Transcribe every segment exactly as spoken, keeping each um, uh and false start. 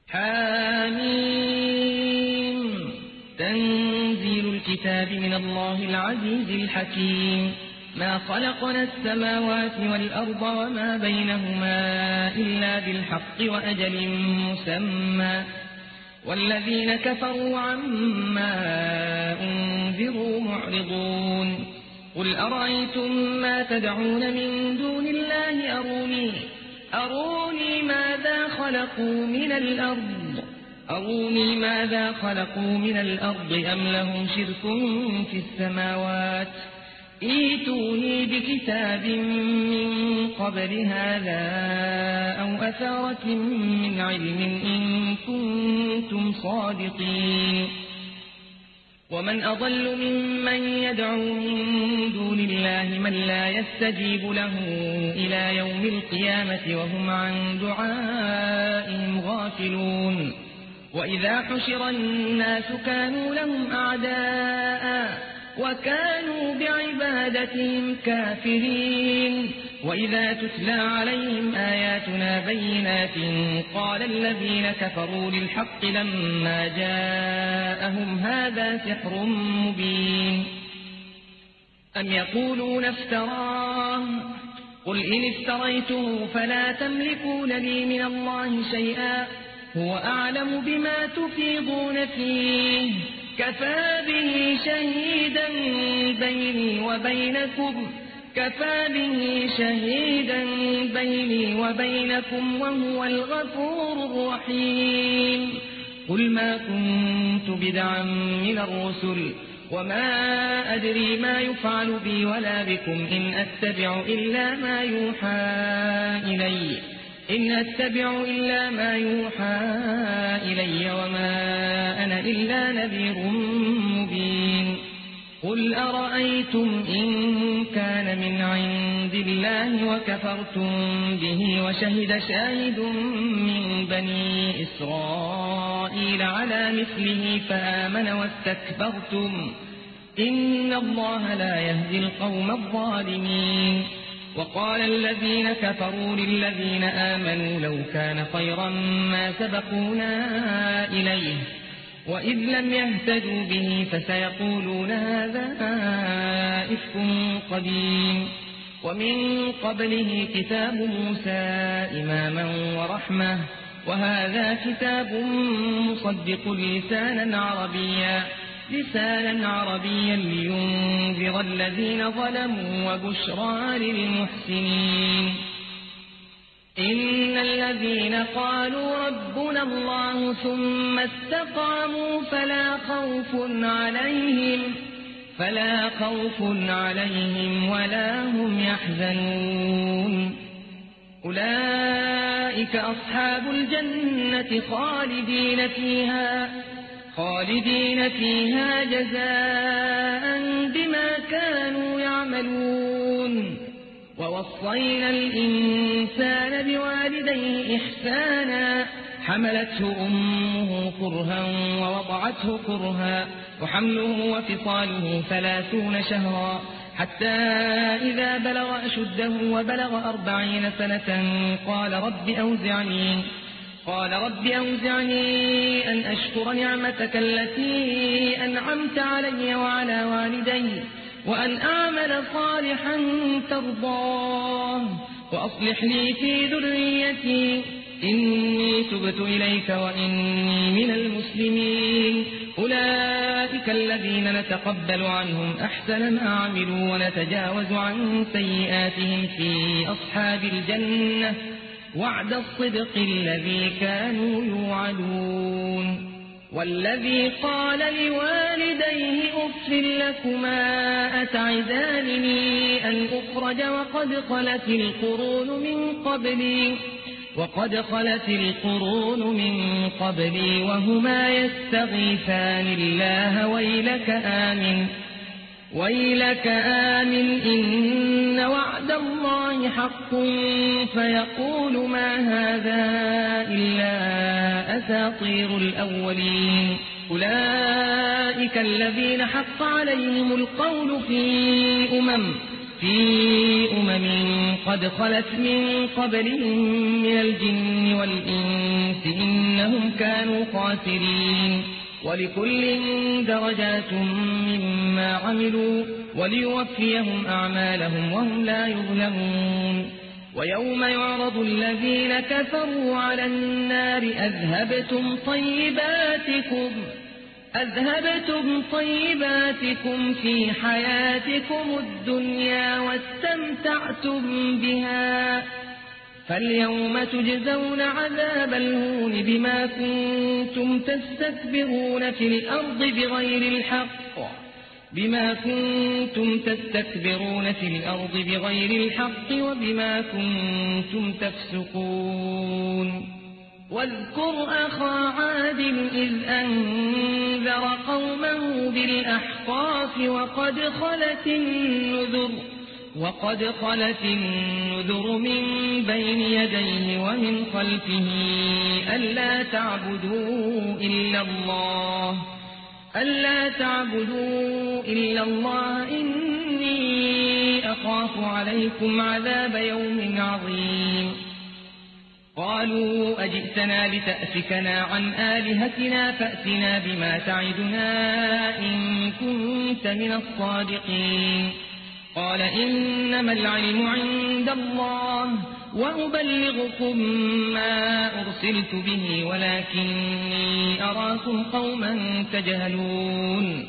حميم تنزيل الكتاب من الله العزيز الحكيم. ما خلقنا السماوات والأرض وما بينهما إلا بالحق وأجل مسمى والذين كفروا عما أنذروا معرضون. قل أرأيتم ما تدعون من دون الله أروني أروني ماذا خلقوا من الأرض أروني ماذا خلقوا من الأرض أم لهم شرك في السماوات ائتوني بكتاب من قبل هذا أو أثارة من علم إن كنتم صادقين. ومن أضل ممن يدعو من دون الله من لا يستجيب له إلى يوم القيامة وهم عن دعائهم غافلون. وإذا حشر الناس كانوا لهم أعداء وكانوا بعبادتهم كافرين. وإذا تتلى عليهم آياتنا بينات قال الذين كفروا للحق لما جاءهم هذا سحر مبين. أم يقولون افتراه قل إن افتريته فلا تملكون لي من الله شيئا هو أعلم بما تفيضون فيه كفى به شهيدا بيني وبينكم كفى به شهيدا بيني وبينكم وهو الغفور الرحيم. قل ما كنت بدعا من الرسل وما أدري ما يفعل بي ولا بكم إن أتبع إلا ما يوحى إلي إن أتبع إلا ما يوحى إلي وما أنا إلا نذير مبين. قل أرأيتم إن كان من عند الله وكفرتم به وشهد شاهد من بني إسرائيل على مثله فآمن واستكبرتم إن الله لا يهدي القوم الظالمين. وقال الذين كفروا للذين آمنوا لو كان خيرا ما سبقونا إليه وإذ لم يهتدوا به فسيقولون هذا إفك قديم. ومن قبله كتاب موسى إماما ورحمة وهذا كتاب مصدق لسانا عربيا لسانا عربيا لينذر الذين ظلموا وبشرى للمحسنين. إن الذين قالوا ربنا الله ثم استقاموا فلا خوف عليهم فلا خوف عليهم ولا هم يحزنون. أولئك أصحاب الجنة خالدين فيها خالدين فيها جزاء بما كانوا يعملون. ووصينا الإنسان بوالديه إحسانا حملته أمه كرها ووضعته كرها وحمله وفصاله ثلاثون شهرا حتى إذا بلغ أشده وبلغ أربعين سنة قال رب أوزعني قال رب أوزعني أن أشكر نعمتك التي أنعمت علي وعلى والدي وأن أعمل صالحا ترضاه وأصلح لي في ذريتي إني تبت إليك وإني من المسلمين. أولئك الذين نتقبل عنهم أحسن ما عملوا ونتجاوز عن سيئاتهم في أصحاب الجنة وعد الصدق الذي كانوا يوعدون. والذي قال لوالديه أف لكما أتعدانني أن أخرج وقد خلت القرون من قبلي وقد خلت القرون من قبلي وهما يستغيثان الله ويلك آمن ويلك آمن إن وعد الله حق فيقول ما هذا إلا أساطير الأولين. أولئك الذين حق عليهم القول في أمم في أمم قد خلت من قبلهم من الجن والإنس إنهم كانوا خاسرين ولكل درجات مما عملوا وليوفيهم أعمالهم وهم لا يظلمون ويوم يعرض الذين كفروا على النار أذهبتم طيباتكم أذهبتم طيباتكم في حياتكم الدنيا واستمتعتم بها فاليوم تجزون عذاب الهون بما كنتم تستكبرون في الأرض بغير الحق بما كنتم تستكبرون في الأرض بغير الحق وبما كنتم تفسقون واذكر أخا عاد إذ أنذر قومه بالأحقاف وقد خلت النذر وقد خلت النذر من بين يديه ومن خلفه ألا تعبدوا إلا الله ألا تعبدوا إلا الله إني أخاف عليكم عذاب يوم عظيم قالوا أجئتنا لتأفكنا عن آلهتنا فأتنا بما تعدنا إن كنت من الصادقين قال إنما العلم عند الله وأبلغكم ما أرسلت به ولكني أراكم قوما تجهلون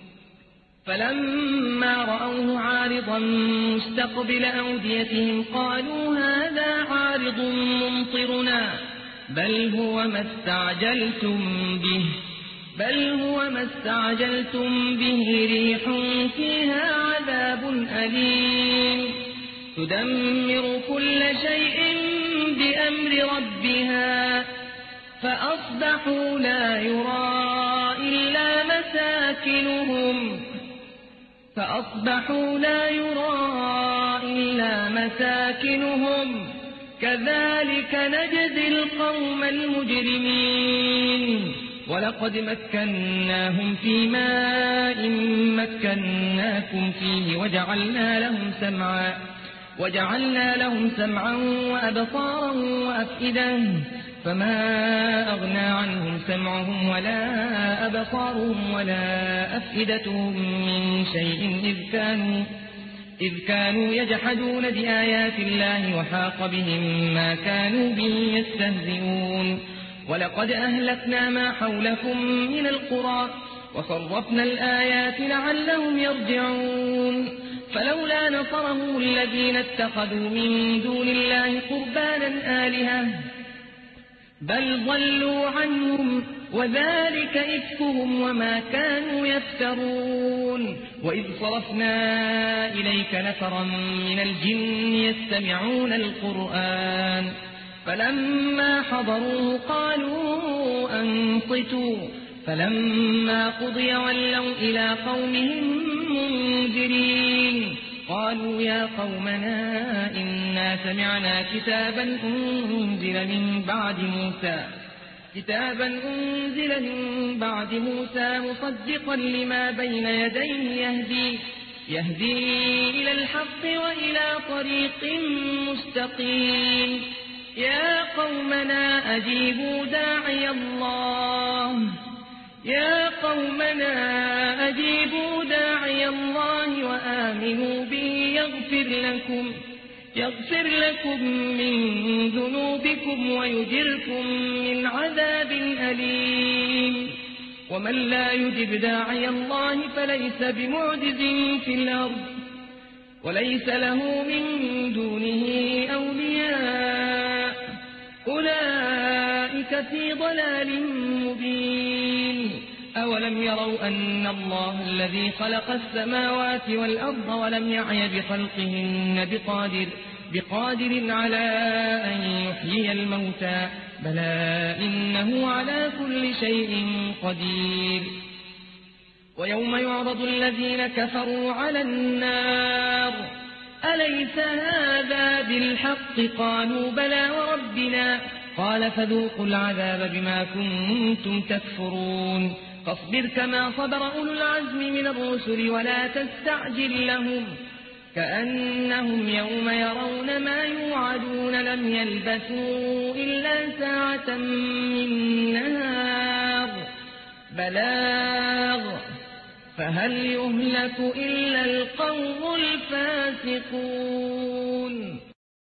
فلما رأوه عارضا مستقبل أوديتهم قالوا هذا عارض ممطرنا بل هو ما استعجلتم به بل هو ما استعجلتم به ريح فيها عذاب أليم تدمر كل شيء بأمر ربها فأصبحوا لا يرى إلا مساكنهم فأصبحوا لا يرى إلا مساكنهم كذلك نجزي القوم المجرمين ولقد مكناهم في ماء مكناكم فيه وجعلنا لهم سمعا وجعلنا لهم سمعا وأبصارا وأفئدة فما أغنى عنهم سمعهم ولا أبصارهم ولا أفئدتهم من شيء إذ كانوا إذ كانوا يجحدون بآيات الله وحاق بهم ما كانوا به يستهزئون ولقد أهلكنا ما حولكم من القرى وصرفنا الآيات لعلهم يرجعون فلولا نصرهم الذين اتخذوا من دون الله قربانا آلهة بل ضلوا عنهم وذلك إفكهم وما كانوا يفترون وإذ صرفنا إليك نفرا من الجن يستمعون القرآن فلما حضروه قالوا أنصتوا فلما قضي ولوا إلى قومهم منذرين قالوا يا قومنا إنا سمعنا كتابا أنزل من بعد موسى كتابا أنزل من بعد موسى مصدقا لما بين يديه يهدي يهدي إلى الحق وإلى طريق مستقيم يا قومنا أجيبوا داعي الله يا قومنا أجيبوا داعي الله وآمنوا به يغفر لكم يغفر لكم من ذنوبكم ويجركم من عذاب أليم ومن لا يجب داعي الله فليس بمعجز في الأرض وليس له من دونه أولياء أولئك في ضلال مبين أولم يروا أن الله الذي خلق السماوات والأرض ولم يعي بخلقهن بقادر, بقادر على أن يحيي الموتى بلى إنه على كل شيء قدير ويوم يعرض الذين كفروا على النار أليس هذا بالحق قالوا بلى وربنا قال فذوقوا العذاب بما كنتم تكفرون فاصبر كما صبر أولو العزم من الرسل ولا تستعجل لهم كأنهم يوم يرون ما يوعدون لم يلبثوا إلا ساعة من نهار بلاغ فهل يهلك إلا القوم الفاسقون.